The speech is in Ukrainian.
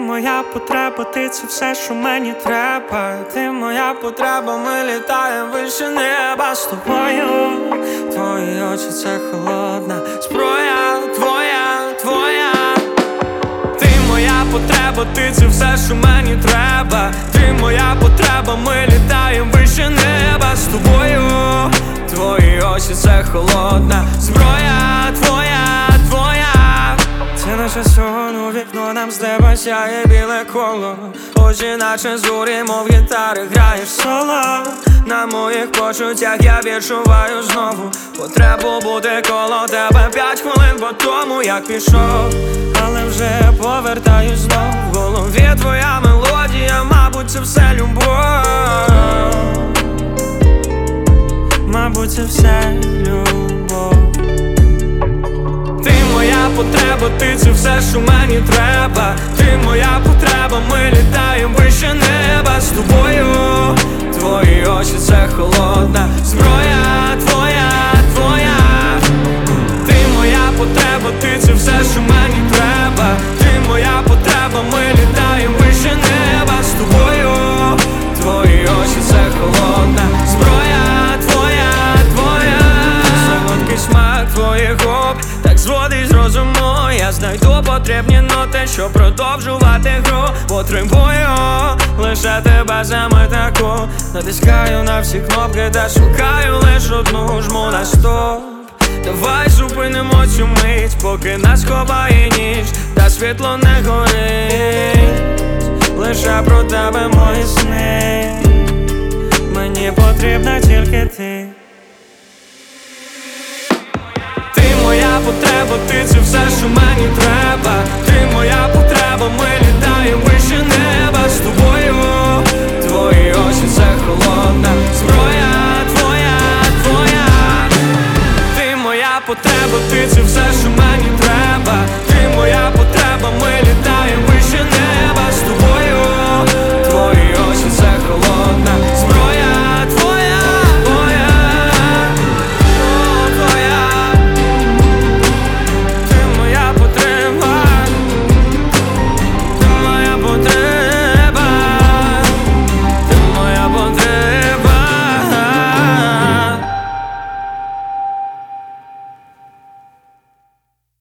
моя потреба, ти це все, що мені треба. Ти моя потреба, ми літаємо вище неба з тобою. Твої очі — це холодна зброя, твоя. Ти моя потреба, ти це все, що мені треба. Ти моя потреба, ми літаємо вище неба з тобою. Твої очі — це холодна зброя, твоя. Це наше сон, у вікно нам з неба сяє біле коло. Очі наче зорі, мов гітари, граєш соло. На моїх почуттях я відчуваю знову потребу бути коло тебе 5 хвилин по тому, як пішов. Але вже повертаюсь знов. В голові твоя мелодія, мабуть, це все любов. Мабуть, це все любов. Ти моя потреба, ти це все, що мені треба. Ти моя потреба, ми літаємо вище неба з тобою. Твої очі — це холодна зброя, твоя. Ти моя потреба, ти це все, що мені треба. Ти моя потреба, ми літаємо вище неба з тобою. Твої очі — це холодна зброя, твоя. Солодкий смак твоїх губ так зводить з розуму. Я знайду потрібні ноти, щоб продовжувати гру. Потребую лише тебе саме таку. Натискаю на всі кнопки та шукаю лиш одну. Жму на стоп. Давай зупинимо цю мить, поки нас ховає ніч та світло не горить. Лише про тебе мої сни. Мені потрібна тільки ти. Ти моя потреба, ти це все, що мені треба. Ти моя потреба, ми літаємо вище неба з тобою. Твої очі — це холодна зброя, твоя. Ти моя потреба, ти це все, що мені треба.